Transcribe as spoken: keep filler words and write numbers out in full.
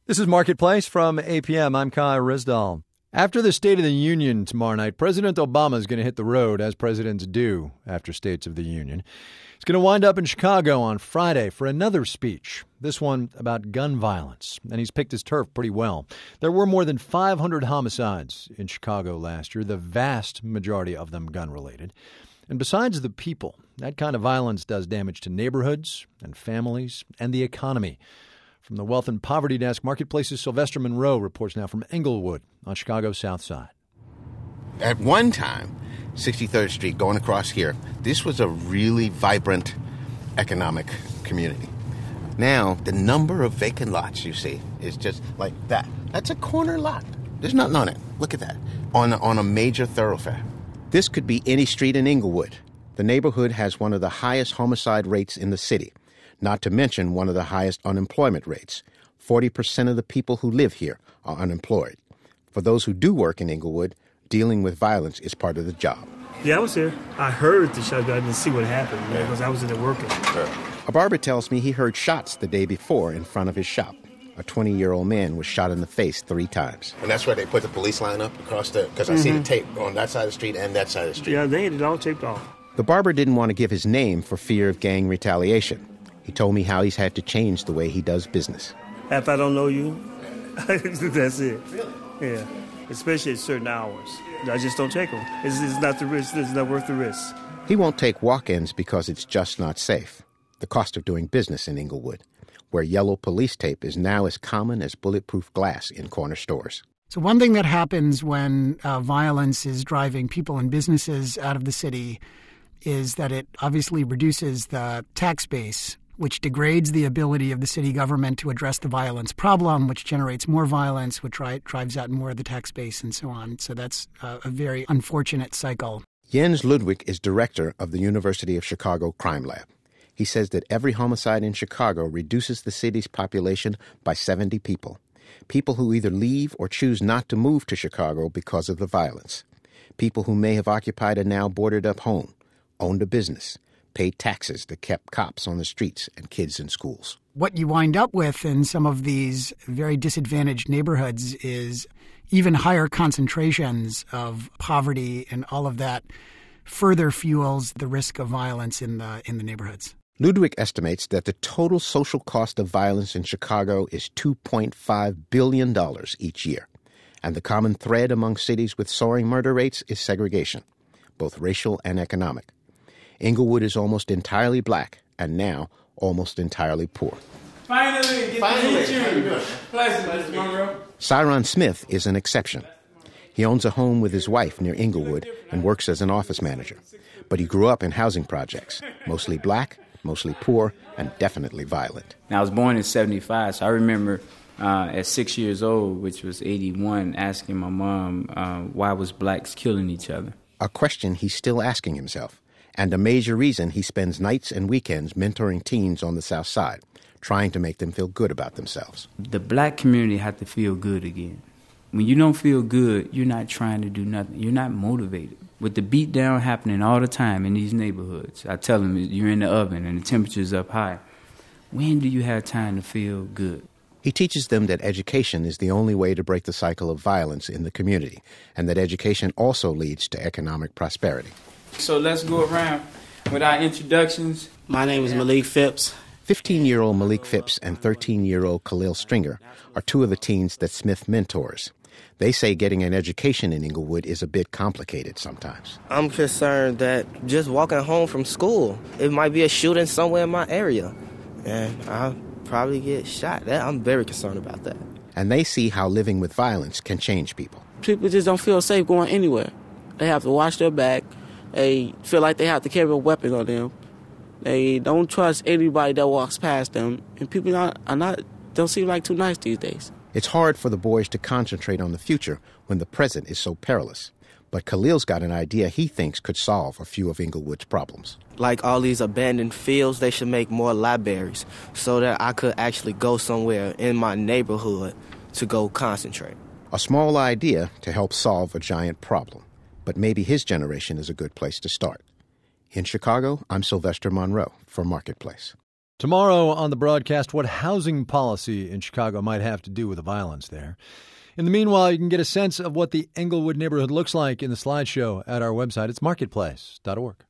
This is Marketplace from A P M. I'm Kai Rizdal. After the State of the Union tomorrow night, President Obama is going to hit the road, as presidents do after States of the Union. He's going to wind up in Chicago on Friday for another speech, this one about gun violence, and he's picked his turf pretty well. There were more than five hundred homicides in Chicago last year, the vast majority of them gun-related. And besides the people, that kind of violence does damage to neighborhoods and families and the economy. From the Wealth and Poverty Desk, Marketplace's Sylvester Monroe reports now from Englewood on Chicago's South Side. At one time, sixty-third Street going across here, this was a really vibrant economic community. Now, the number of vacant lots you see is just like that. That's a corner lot. There's nothing on it. Look at that. On, on a major thoroughfare. This could be any street in Englewood. The neighborhood has one of the highest homicide rates in the city. Not to mention one of the highest unemployment rates. forty percent of the people who live here are unemployed. For those who do work in Englewood, dealing with violence is part of the job. Yeah, I was here. I heard the shot, but I didn't see what happened yeah. because I was in there working. Sure. A barber tells me he heard shots the day before in front of his shop. A twenty-year-old man was shot in the face three times. And that's where they put the police line up across the... Because I mm-hmm. see the tape on that side of the street and that side of the street. Yeah, they had it all taped off. The barber didn't want to give his name for fear of gang retaliation. He told me how he's had to change the way he does business. If I don't know you, that's it. Really? Yeah, especially at certain hours. I just don't take them. It's, it's not the risk. It's not worth the risk. He won't take walk-ins because it's just not safe. The cost of doing business in Englewood, where yellow police tape is now as common as bulletproof glass in corner stores. So one thing that happens when uh, violence is driving people and businesses out of the city is that it obviously reduces the tax base, which degrades the ability of the city government to address the violence problem, which generates more violence, which ri- drives out more of the tax base and so on. So that's uh, a very unfortunate cycle. Jens Ludwig is director of the University of Chicago Crime Lab. He says that every homicide in Chicago reduces the city's population by seventy people. People who either leave or choose not to move to Chicago because of the violence. People who may have occupied a now boarded-up home, owned a business, paid taxes that kept cops on the streets and kids in schools. What you wind up with in some of these very disadvantaged neighborhoods is even higher concentrations of poverty, and all of that further fuels the risk of violence in the in the neighborhoods. Ludwig estimates that the total social cost of violence in Chicago is two point five billion dollars each year. And the common thread among cities with soaring murder rates is segregation, both racial and economic. Englewood is almost entirely black, and now almost entirely poor. Finally, get Finally. to meet you. How you doing? Pleasure, Mister Monroe. Cyron Smith is an exception. He owns a home with his wife near Englewood and works as an office manager. But he grew up in housing projects, mostly black, mostly poor, and definitely violent. Now, I was born in seventy-five, so I remember uh, at six years old, which was eighty-one, asking my mom uh, why was blacks killing each other. A question he's still asking himself. And a major reason he spends nights and weekends mentoring teens on the South Side, trying to make them feel good about themselves. The black community has to feel good again. When you don't feel good, you're not trying to do nothing. You're not motivated. With the beat down happening all the time in these neighborhoods, I tell them you're in the oven and the temperature's up high. When do you have time to feel good? He teaches them that education is the only way to break the cycle of violence in the community, and that education also leads to economic prosperity. So let's go around with our introductions. My name is Malik Phipps. fifteen-year-old Malik Phipps and thirteen-year-old Khalil Stringer are two of the teens that Smith mentors. They say getting an education in Englewood is a bit complicated sometimes. I'm concerned that just walking home from school, it might be a shooting somewhere in my area, and I'll probably get shot. That, I'm very concerned about that. And they see how living with violence can change people. People just don't feel safe going anywhere. They have to watch their back. They feel like they have to carry a weapon on them. They don't trust anybody that walks past them. And people are not, are not don't seem like too nice these days. It's hard for the boys to concentrate on the future when the present is so perilous. But Khalil's got an idea he thinks could solve a few of Englewood's problems. Like all these abandoned fields, they should make more libraries so that I could actually go somewhere in my neighborhood to go concentrate. A small idea to help solve a giant problem. But maybe his generation is a good place to start. In Chicago, I'm Sylvester Monroe for Marketplace. Tomorrow on the broadcast, what housing policy in Chicago might have to do with the violence there. In the meanwhile, you can get a sense of what the Englewood neighborhood looks like in the slideshow at our website. It's marketplace dot org.